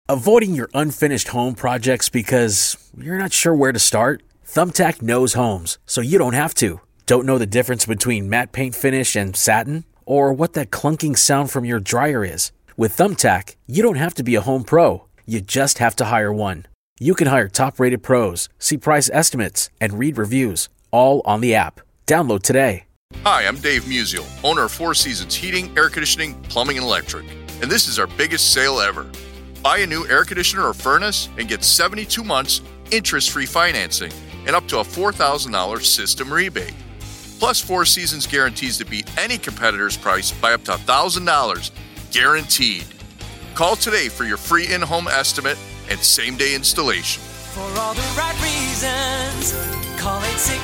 Avoiding your unfinished home projects because you're not sure where to start? Thumbtack knows homes, so you don't have to. Don't know the difference between matte paint finish and satin? Or what that clunking sound from your dryer is? With Thumbtack, you don't have to be a home pro. You just have to hire one. You can hire top-rated pros, see price estimates, and read reviews, all on the app. Download today. Hi, I'm Dave Musial, owner of Four Seasons Heating, Air Conditioning, Plumbing, and Electric. And this is our biggest sale ever. Buy a new air conditioner or furnace and get 72 months interest-free financing and up to a $4,000 system rebate. Plus, Four Seasons guarantees to beat any competitor's price by up to $1,000, guaranteed. Call today for your free in-home estimate and same-day installation. For all the right reasons, call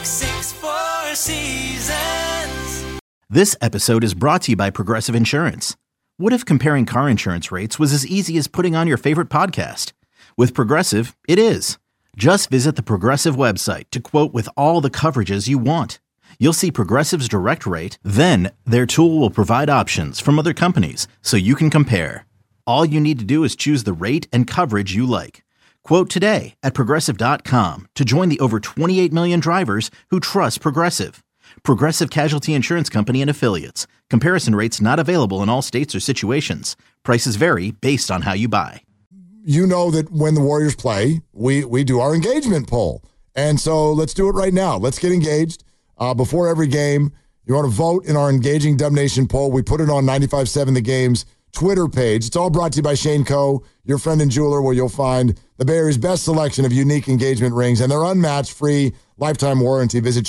866-4 Seasons. This episode is brought to you by Progressive Insurance. What if comparing car insurance rates was as easy as putting on your favorite podcast? With Progressive, it is. Just visit the Progressive website to quote with all the coverages you want. You'll see Progressive's direct rate, then their tool will provide options from other companies so you can compare. All you need to do is choose the rate and coverage you like. Quote today at Progressive.com to join the over 28 million drivers who trust Progressive. Progressive Casualty Insurance Company and Affiliates. Comparison rates not available in all states or situations. Prices vary based on how you buy. You know that when the Warriors play, we do our engagement poll. And so let's do it right now. Let's get engaged. Before every game, you want to vote in our Engaging Dub Nation poll. We put it on 95.7 The Game's Twitter page. It's all brought to you by Shane Co., your friend and jeweler, where you'll find the Bay Area's best selection of unique engagement rings and their unmatched free lifetime warranty. Visit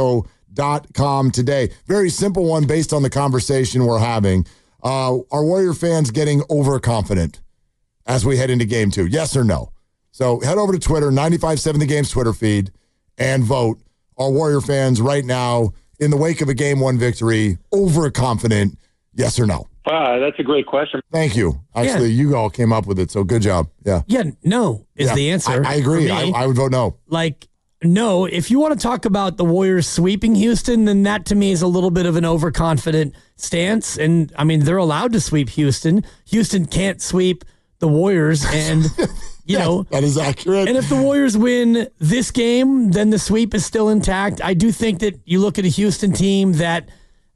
shaneco.com today. Very simple one based on the conversation we're having. Are Warrior fans getting overconfident as we head into game 2? Yes or no? So head over to Twitter, 95.7 The Game's Twitter feed, and vote. Are Warrior fans right now, in the wake of a Game 1 victory, overconfident, yes or no? That's a great question. Thank you. Actually, you all came up with it, so good job. Yeah. Yeah, no is the answer. I agree. I would vote no. No, if you want to talk about the Warriors sweeping Houston, then that to me is a little bit of an overconfident stance. And, I mean, they're allowed to sweep Houston. Houston can't sweep the Warriors, and... You know, that is accurate. And if the Warriors win this game, then the sweep is still intact. I do think that you look at a Houston team that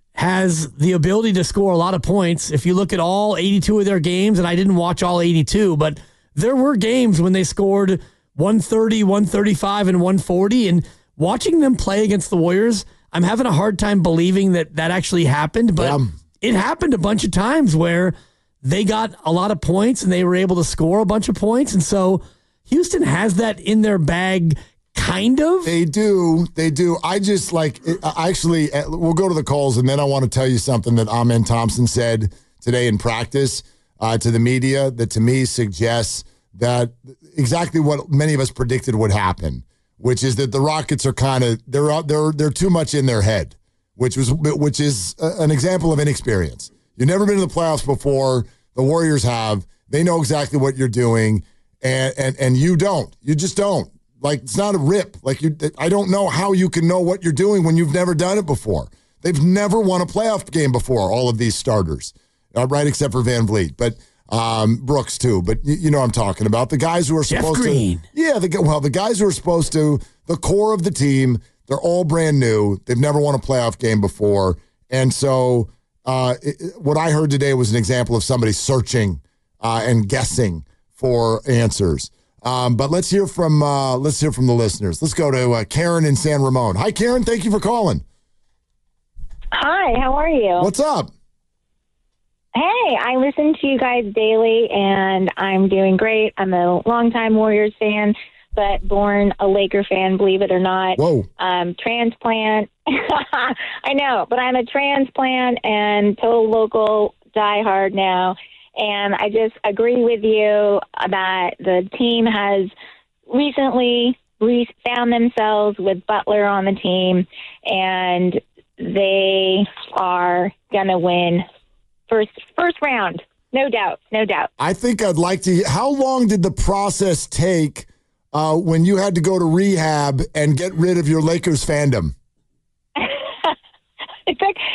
has the ability to score a lot of points. If you look at all 82 of their games, and I didn't watch all 82, but there were games when they scored 130, 135, and 140. And watching them play against the Warriors, I'm having a hard time believing that actually happened. But it happened a bunch of times where they got a lot of points and they were able to score a bunch of points. And so Houston has that in their bag, kind of. They do. I just actually, we'll go to the calls, and then I want to tell you something that Amen Thompson said today in practice to the media that to me suggests that exactly what many of us predicted would happen, which is that the Rockets are kind of, they're too much in their head, which is an example of inexperience. You've never been to the playoffs before. The Warriors have. They know exactly what you're doing, and you don't. You just don't. Like, it's not a rip. I don't know how you can know what you're doing when you've never done it before. They've never won a playoff game before, all of these starters, right, except for Van Vliet. But Brooks, too. But you know what I'm talking about. The guys who are supposed Green. to. Yeah, the guys who are supposed to, the core of the team, they're all brand new. They've never won a playoff game before. And so... what I heard today was an example of somebody searching and guessing for answers. But let's hear from the listeners. Let's go to Karen in San Ramon. Hi, Karen. Thank you for calling. Hi. How are you? What's up? Hey, I listen to you guys daily, and I'm doing great. I'm a longtime Warriors fan, but born a Laker fan, believe it or not. Whoa. Transplant. I know, but I'm a transplant and total local diehard now. And I just agree with you that the team has recently found themselves with Butler on the team, and they are going to win first round. No doubt. I think I'd like to. How long did the process take when you had to go to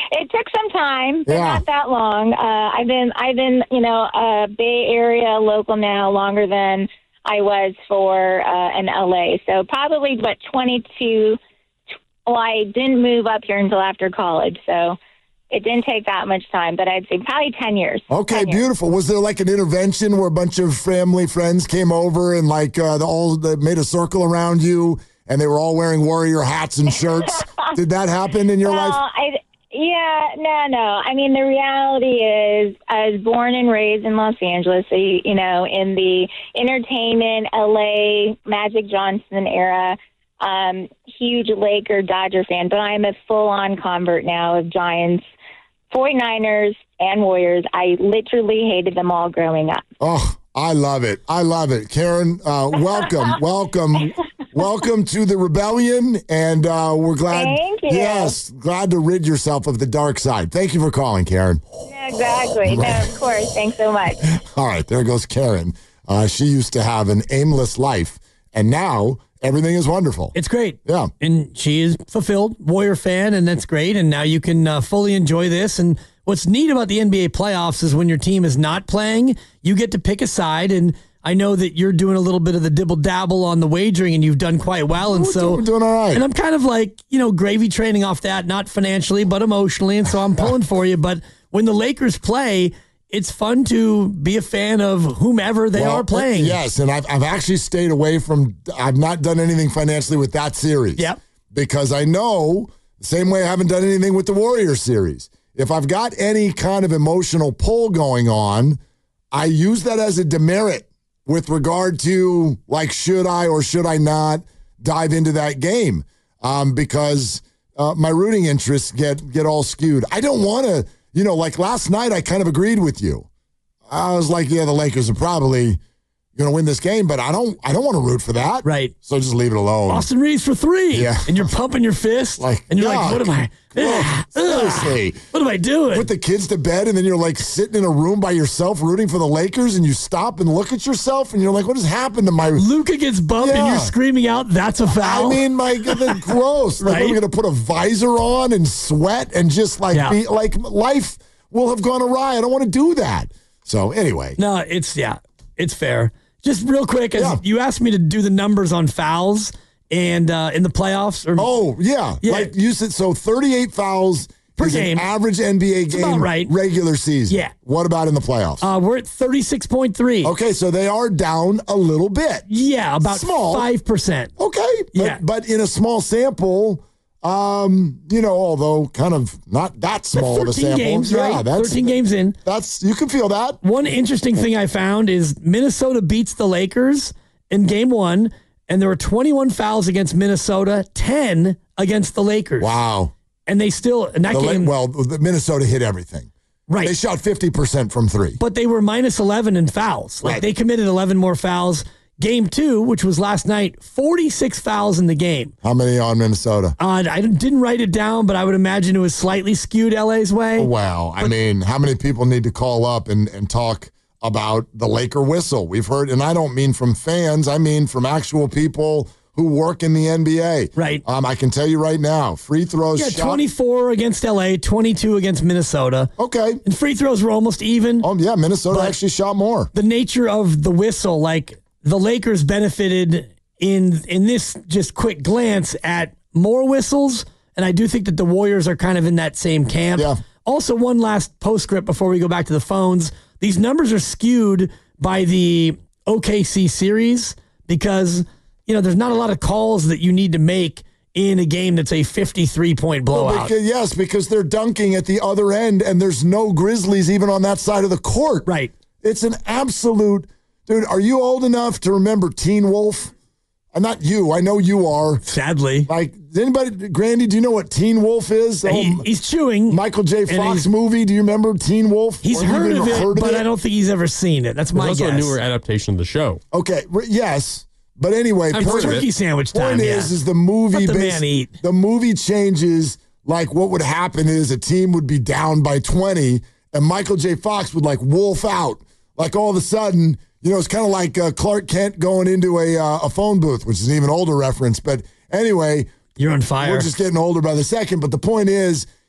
It took some time, but Yeah. not that long. I've been, a Bay Area local now longer than I was for in LA. So probably, 22. Well, I didn't move up here until after college, so it didn't take that much time. But I'd say probably 10 years. Okay, 10 years. beautiful. Was there like an intervention where a bunch of family friends came over and like they made a circle around you and they were all wearing Warrior hats and shirts? Did that happen in your life? No. I mean, the reality is I was born and raised in Los Angeles, so, in the entertainment, LA, Magic Johnson era. Huge Laker Dodger fan, but I'm a full-on convert now of Giants, 49ers, and Warriors. I literally hated them all growing up. Oh, I love it. I love it. Karen, welcome. Welcome to the rebellion, and we're glad. Thank you. Yes, glad to rid yourself of the dark side. Thank you for calling, Karen. Exactly. No, of course. Thanks so much. All right, there goes Karen. She used to have an aimless life, and now everything is wonderful. It's great. Yeah. And she is fulfilled, Warrior fan, and that's great. And now you can fully enjoy this. And what's neat about the NBA playoffs is when your team is not playing, you get to pick a side. And I know that you're doing a little bit of the dibble-dabble on the wagering, and you've done quite well. And We're doing all right. And I'm kind of like, gravy training off that, not financially, but emotionally. And so I'm pulling for you. But when the Lakers play, it's fun to be a fan of whomever they are playing. Yes, and I've actually stayed away from. I've not done anything financially with that series. Yep. Because I know the same way I haven't done anything with the Warriors series. If I've got any kind of emotional pull going on, I use that as a demerit with regard to like should I or should I not dive into that game because my rooting interests get all skewed. I don't want to. Like last night, I kind of agreed with you. I was like, yeah, the Lakers are probably going to win this game, but I don't want to root for that. Right. So just leave it alone. Austin Reeves for 3. Yeah. And you're pumping your fist. And you're like, what am I? Seriously. What am I doing? Put the kids to bed, and then you're like sitting in a room by yourself rooting for the Lakers, and you stop and look at yourself, and you're like, what has happened to my... Luka gets bumped, and you're screaming out, that's a foul. I mean, that's gross. Like, Right? we're going to put a visor on and sweat and just be like, life will have gone awry. I don't want to do that. So anyway. No, it's fair. Just real quick, you asked me to do the numbers on fouls and in the playoffs. Yeah. Like you said, so 38 fouls per is game. An average NBA game about right. regular season. Yeah. What about in the playoffs? We're at 36.3. Okay, so they are down a little bit. Yeah, about Small. 5%. Okay. But in a small sample, although kind of not that small of a 13 sample. games, yeah, right? 13 games in. You can feel that. One interesting thing I found is Minnesota beats the Lakers in game 1, and there were 21 fouls against Minnesota, 10 against the Lakers. Wow. And they still, in that game... the Minnesota hit everything. Right. They shot 50% from 3. But they were minus 11 in fouls. Like, they committed 11 more fouls. Game 2, which was last night, 46 fouls in the game. How many on Minnesota? I didn't write it down, but I would imagine it was slightly skewed LA's way. Well, I mean, how many people need to call up and talk about the Laker whistle? We've heard, and I don't mean from fans, I mean from actual people who work in the NBA. Right. I can tell you right now, free throws. Yeah, 24 against LA, 22 against Minnesota. Okay. And free throws were almost even. Oh, yeah, Minnesota actually shot more. The nature of the whistle, like the Lakers benefited in this just quick glance at more whistles, and I do think that the Warriors are kind of in that same camp. Yeah. Also, one last postscript before we go back to the phones. These numbers are skewed by the OKC series because, there's not a lot of calls that you need to make in a game that's a 53-point blowout. Because they're dunking at the other end, and there's no Grizzlies even on that side of the court. Right. It's an absolute... Dude, are you old enough to remember Teen Wolf? Not you. I know you are. Sadly. Like, anybody, Grandy, do you know what Teen Wolf is? He's chewing. Michael J. Fox movie. Do you remember Teen Wolf? He's heard of it, but I don't think he's ever seen it. That's my guess. There's also a newer adaptation of the show. Okay, yes. But anyway, turkey sandwich time. Point is the movie. Let the man eat. The movie changes. Like, what would happen is a team would be down by 20, and Michael J. Fox would like wolf out. Like all of a sudden, it's kind of like Clark Kent going into a phone booth, which is an even older reference. But anyway, you're on fire. We're just getting older by the second. But the point is,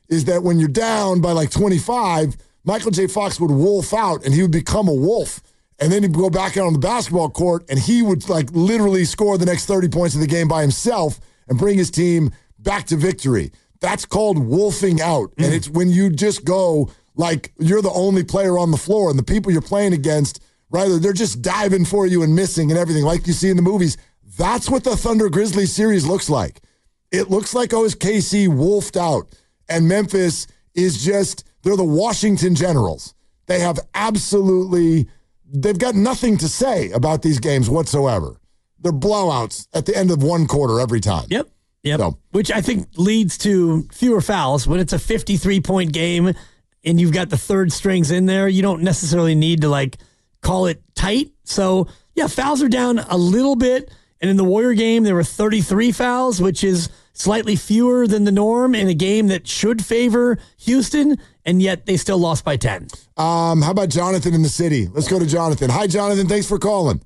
is that when you're down by like 25, Michael J. Fox would wolf out and he would become a wolf. And then he'd go back out on the basketball court and he would like literally score the next 30 points of the game by himself and bring his team back to victory. That's called wolfing out. And it's when you just go like you're the only player on the floor and the people you're playing against, right, they're just diving for you and missing and everything like you see in the movies. That's what the Thunder Grizzlies series looks like. It looks like OKC wolfed out. And Memphis is just, they're the Washington Generals. They have they've got nothing to say about these games whatsoever. They're blowouts at the end of one quarter every time. Yep. So, which I think leads to fewer fouls. When it's a 53-point game and you've got the third strings in there, you don't necessarily need to like call it tight. So, yeah, fouls are down a little bit. And in the Warrior game, there were 33 fouls, which is slightly fewer than the norm in a game that should favor Houston, and yet they still lost by 10. How about Jonathan in the city? Let's go to Jonathan. Hi, Jonathan. Thanks for calling.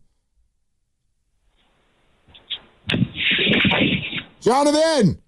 Jonathan!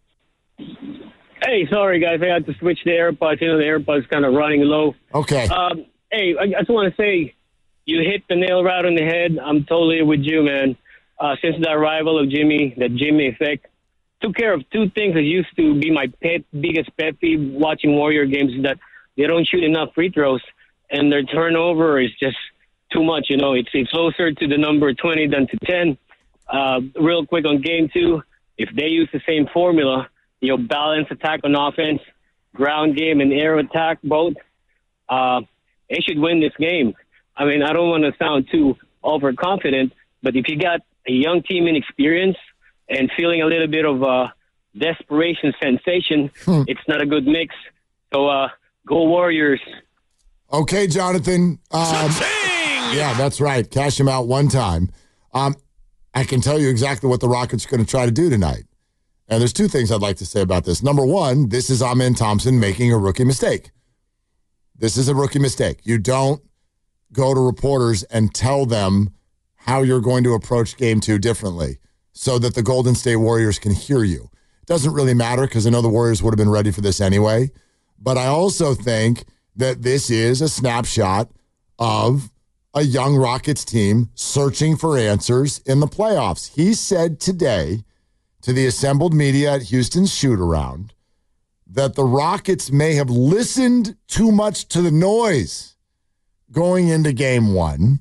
Hey, sorry, guys. I had to switch the AirPods. You know, the AirPods kind of running low. Okay. Hey, I just want to say you hit the nail right on the head. I'm totally with you, man. Since the arrival of Jimmy, the Jimmy effect, took care of two things that used to be my biggest pet peeve watching Warrior games, is that they don't shoot enough free throws, and their turnover is just too much. You know, it's closer to the number 20 than to 10. Real quick on game 2, if they use the same formula, balance attack on offense, ground game and air attack both, they should win this game. I mean, I don't want to sound too overconfident, but if you got a young team in experience and feeling a little bit of desperation sensation, it's not a good mix. So go Warriors. Okay, Jonathan. Yeah, that's right. Cash him out one time. I can tell you exactly what the Rockets are going to try to do tonight. And there's two things I'd like to say about this. Number one, this is Amen Thompson making a rookie mistake. This is a rookie mistake. You don't go to reporters and tell them how you're going to approach game 2 differently so that the Golden State Warriors can hear you. It doesn't really matter because I know the Warriors would have been ready for this anyway. But I also think that this is a snapshot of a young Rockets team searching for answers in the playoffs. He said today to the assembled media at Houston's shoot-around that the Rockets may have listened too much to the noise going into game 1.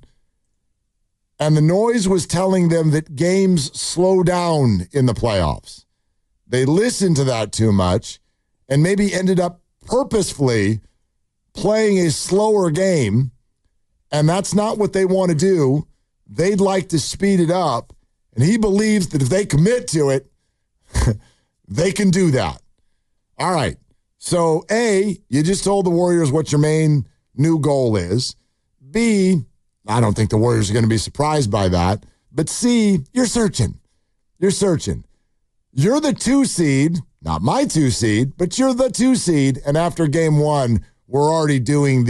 And the noise was telling them that games slow down in the playoffs. They listened to that too much and maybe ended up purposefully playing a slower game. And that's not what they want to do. They'd like to speed it up. And he believes that if they commit to it, they can do that. All right. So, A, you just told the Warriors what your main new goal is. B, I don't think the Warriors are going to be surprised by that. But C, you're searching. You're searching. You're the 2 seed, not my 2 seed, but you're the 2 seed. And after game 1, we're already doing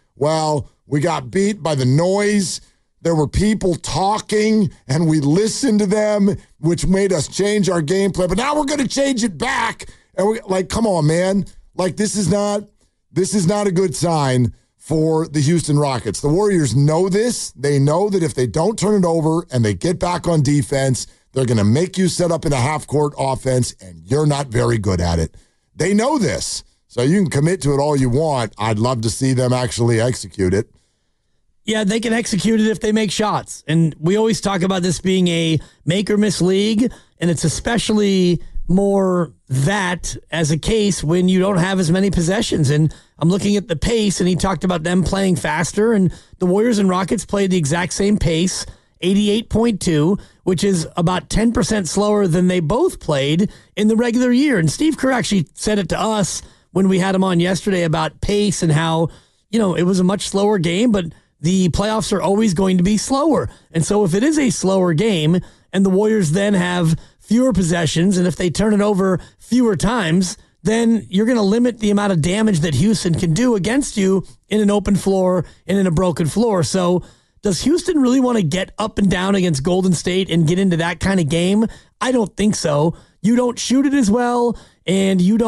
we got beat by the noise. There were people talking and we listened to them, which made us change our game plan. But now we're going to change it back. And come on, man. This is not a good sign for the Houston Rockets. The Warriors know this. They know that if they don't turn it over and they get back on defense, they're going to make you set up in a half-court offense, and you're not very good at it. They know this. So you can commit to it all you want. I'd love to see them actually execute it. Yeah, they can execute it if they make shots. And we always talk about this being a make-or-miss league, and it's especially more that as a case when you don't have as many possessions. And I'm looking at the pace, and he talked about them playing faster, and the Warriors and Rockets played the exact same pace, 88.2, which is about 10% slower than they both played in the regular year. And Steve Kerr actually said it to us when we had him on yesterday about pace and how, it was a much slower game, but the playoffs are always going to be slower. And so if it is a slower game and the Warriors then have fewer possessions, and if they turn it over fewer times, then you're going to limit the amount of damage that Houston can do against you in an open floor and in a broken floor. So does Houston really want to get up and down against Golden State and get into that kind of game? I don't think so. You don't shoot it as well, and you don't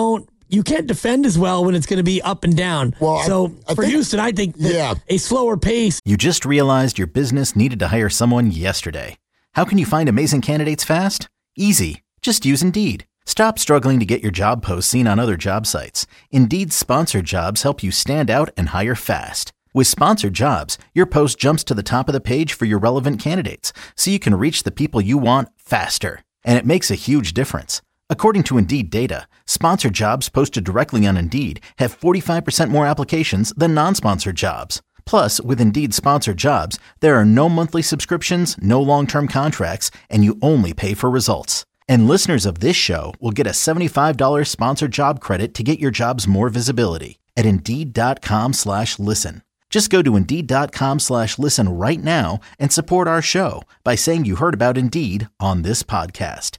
you can't defend as well when it's going to be up and down. Well, I for think, Houston, I think that a slower pace. You just realized your business needed to hire someone yesterday. How can you find amazing candidates fast? Easy. Just use Indeed. Stop struggling to get your job posts seen on other job sites. Indeed's sponsored jobs help you stand out and hire fast. With sponsored jobs, your post jumps to the top of the page for your relevant candidates, so you can reach the people you want faster. And it makes a huge difference. According to Indeed data, sponsored jobs posted directly on Indeed have 45% more applications than non-sponsored jobs. Plus, with Indeed sponsored jobs, there are no monthly subscriptions, no long-term contracts, and you only pay for results. And listeners of this show will get a $75 sponsored job credit to get your jobs more visibility at Indeed.com/listen. Just go to Indeed.com/listen right now and support our show by saying you heard about Indeed on this podcast.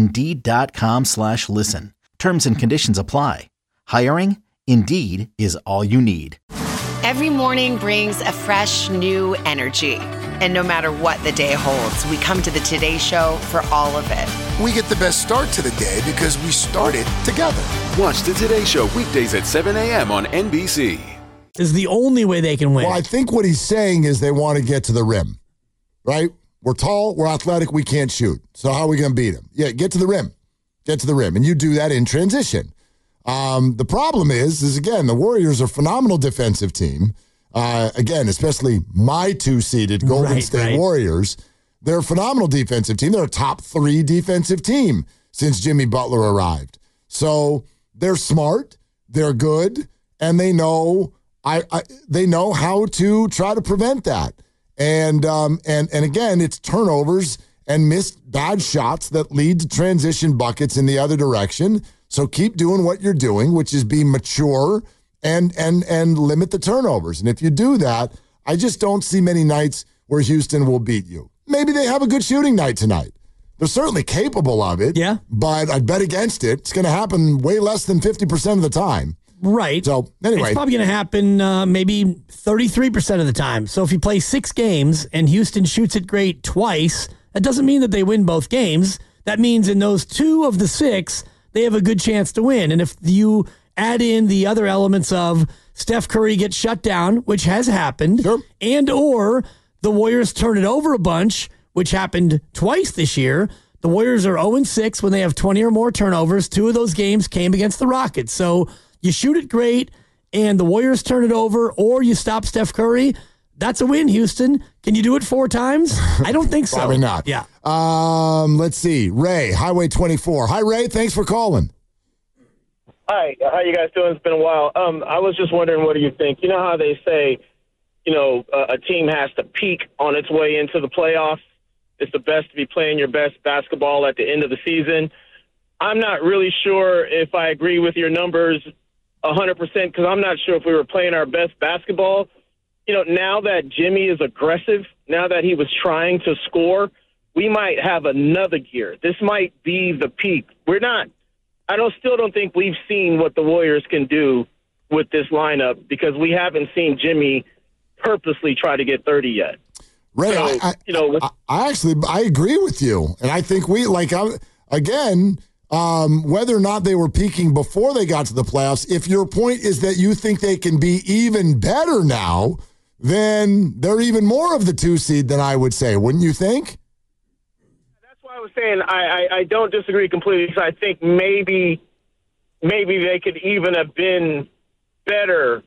Indeed.com/listen. Terms and conditions apply. Hiring? Indeed is all you need. Every morning brings a fresh, new energy. And no matter what the day holds, we come to the Today Show for all of it. We get the best start to the day because we started together. Watch the Today Show weekdays at 7 a.m. on NBC. Is the only way they can win. Well, I think what he's saying is they want to get to the rim, right? We're tall, we're athletic, we can't shoot. So how are we going to beat him? Yeah, get to the rim. Get to the rim. And you do that in transition. The problem is again, the Warriors are a phenomenal defensive team. Again, especially my two-seeded Golden State Warriors. They're a phenomenal defensive team. They're a top 3 defensive team since Jimmy Butler arrived. So they're smart, they're good, and they know they know how to try to prevent that. And again, it's turnovers and missed bad shots that lead to transition buckets in the other direction. So keep doing what you're doing, which is be mature and limit the turnovers. And if you do that, I just don't see many nights where Houston will beat you. Maybe they have a good shooting night tonight. They're certainly capable of it. Yeah. But I'd bet against it. It's going to happen way less than 50% of the time. Right. So anyway. It's probably going to happen maybe 33% of the time. So if you play 6 games and Houston shoots it great twice, that doesn't mean that they win both games. That means in those 2 of the 6, they have a good chance to win. And if you add in the other elements of Steph Curry gets shut down, which has happened, and or the Warriors turn it over a bunch, which happened twice this year. The Warriors are 0-6 when they have 20 or more turnovers. 2 of those games came against the Rockets. So you shoot it great, and the Warriors turn it over, or you stop Steph Curry. That's a win, Houston. Can you do it 4 times? I don't think so. Probably not. Yeah. Let's see. Ray, Highway 24. Hi, Ray. Thanks for calling. Hi. How you guys doing? It's been a while. I was just wondering, what do you think? You know how they say, a team has to peak on its way into the playoffs? It's the best to be playing your best basketball at the end of the season. I'm not really sure if I agree with your numbers 100% because I'm not sure if we were playing our best basketball. Now that Jimmy is aggressive, now that he was trying to score, we might have another gear. This might be the peak. Still don't think we've seen what the Warriors can do with this lineup because we haven't seen Jimmy purposely try to get 30 yet. Ray, So, I agree with you. And I think whether or not they were peaking before they got to the playoffs, if your point is that you think they can be even better now, then they're even more of the 2 seed than I would say. Wouldn't you think? That's why I was saying I don't disagree completely because I think maybe they could even have been better.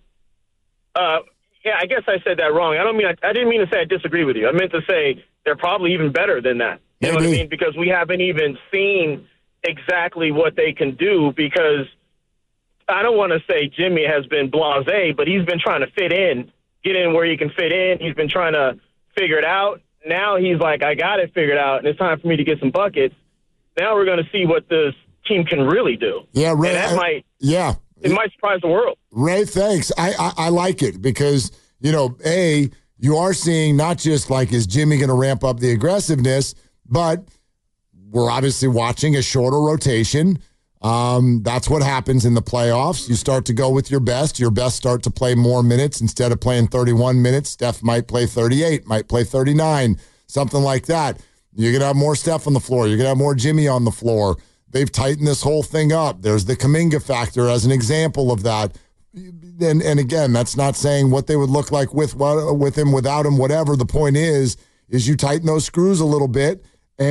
I guess I said that wrong. I didn't mean to say I disagree with you. I meant to say they're probably even better than that. You know what I mean? Because we haven't even seen exactly what they can do because I don't want to say Jimmy has been blasé, but he's been trying to fit in, get in where he can fit in. He's been trying to figure it out. Now he's like, I got it figured out, and it's time for me to get some buckets. Now we're going to see what this team can really do. Yeah, Ray. It might surprise the world. Ray, thanks. I like it because, you are seeing not just like, is Jimmy going to ramp up the aggressiveness, but we're obviously watching a shorter rotation. That's what happens in the playoffs. You start to go with your best. Your best start to play more minutes. Instead of playing 31 minutes, Steph might play 38, might play 39, something like that. You're going to have more Steph on the floor. You're going to have more Jimmy on the floor. They've tightened this whole thing up. There's the Kuminga factor as an example of that. And again, that's not saying what they would look like with him, without him, whatever. The point is you tighten those screws a little bit.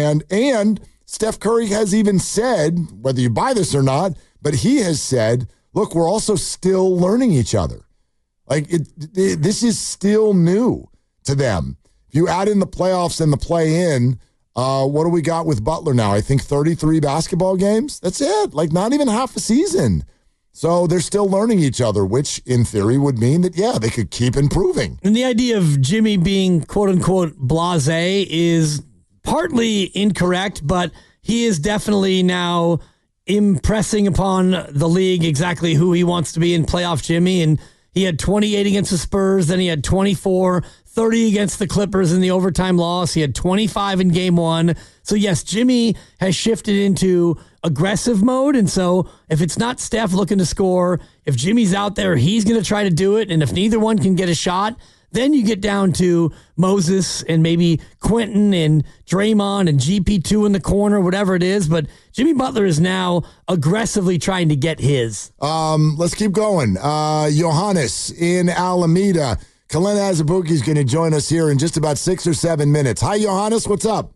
And Steph Curry has even said, whether you buy this or not, but he has said, look, we're also still learning each other. Like, this is still new to them. If you add in the playoffs and the play-in, what do we got with Butler now? I think 33 basketball games? That's it. Like, not even half a season. So they're still learning each other, which in theory would mean that, yeah, they could keep improving. And the idea of Jimmy being quote-unquote blasé is partly incorrect, but he is definitely now impressing upon the league exactly who he wants to be in playoff Jimmy. And he had 28 against the Spurs, then he had 24, 30 against the Clippers in the overtime loss. He had 25 in game one. So, yes, Jimmy has shifted into aggressive mode. And so if it's not Steph looking to score, if Jimmy's out there, he's going to try to do it. And if neither one can get a shot, then you get down to Moses and maybe Quentin and Draymond and GP2 in the corner, whatever it is. But Jimmy Butler is now aggressively trying to get his. Let's keep going. Johannes in Alameda. Kalena Azubuike is going to join us here in just about 6 or 7 minutes. Hi, Johannes. What's up?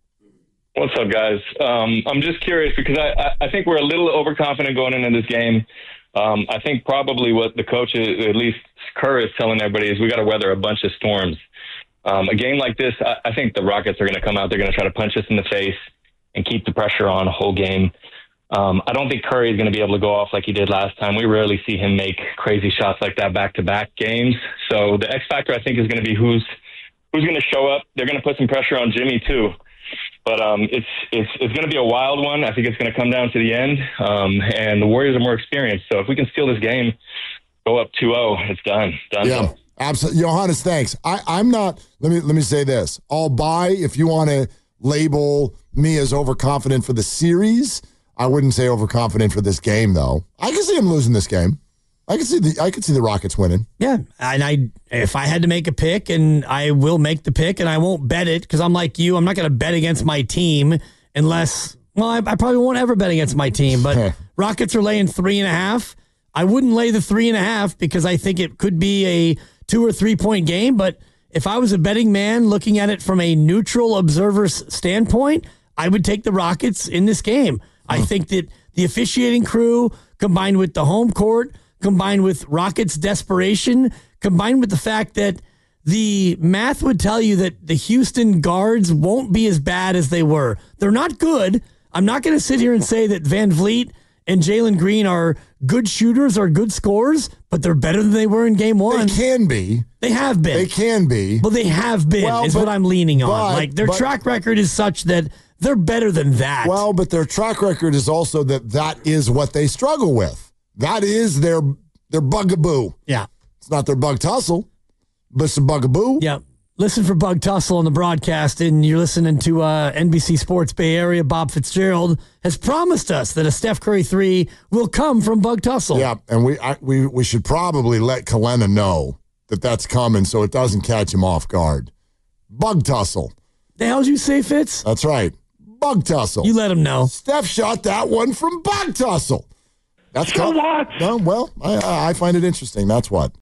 What's up, guys? I'm just curious because I think we're a little overconfident going into this game. I think probably what the coach, at least Kerr, is telling everybody is we got to weather a bunch of storms. A game like this, I think the Rockets are going to come out. They're going to try to punch us in the face and keep the pressure on the whole game. I don't think Curry is going to be able to go off like he did last time. We rarely see him make crazy shots like that back-to-back games. So the X factor, I think, is going to be who's going to show up. They're going to put some pressure on Jimmy too. But it's going to be a wild one. I think it's going to come down to the end. And the Warriors are more experienced. So if we can steal this game, go up 2-0, it's done. Yeah, absolutely. Johannes, thanks. I'm not. Let me say this. I'll buy if you want to label me as overconfident for the series. I wouldn't say overconfident for this game, though. I can see him losing this game. I could see the Rockets winning. Yeah, and if I had to make a pick, and I will make the pick, and I won't bet it because I'm like you. I'm not going to bet against my team unless. Well, I probably won't ever bet against my team. But Rockets are laying 3.5. I wouldn't lay the 3.5 because I think it could be a 2 or 3 point game. But if I was a betting man looking at it from a neutral observer's standpoint, I would take the Rockets in this game. I think that the officiating crew, combined with the home court, combined with Rockets' desperation, combined with the fact that the math would tell you that the Houston guards won't be as bad as they were. They're not good. I'm not going to sit here and say that Van Vliet and Jalen Green are good shooters or good scorers, but they're better than they were in game one. They can be. They have been. They can be. Well, they have been, what I'm leaning on. Like, their track record is such that they're better than that. Well, but their track record is also that is what they struggle with. That is their bugaboo. Yeah. It's not their bug tussle, but it's a bugaboo. Yeah. Listen for Bug Tussle on the broadcast, and you're listening to NBC Sports Bay Area. Bob Fitzgerald has promised us that a Steph Curry 3 will come from Bug Tussle. Yeah, and we should probably let Kalena know that that's coming so it doesn't catch him off guard. Bug Tussle. The hell did you say, Fitz? That's right. Bug Tussle. You let him know. Steph shot that one from Bug Tussle. That's so what? No, well, I find it interesting. That's what.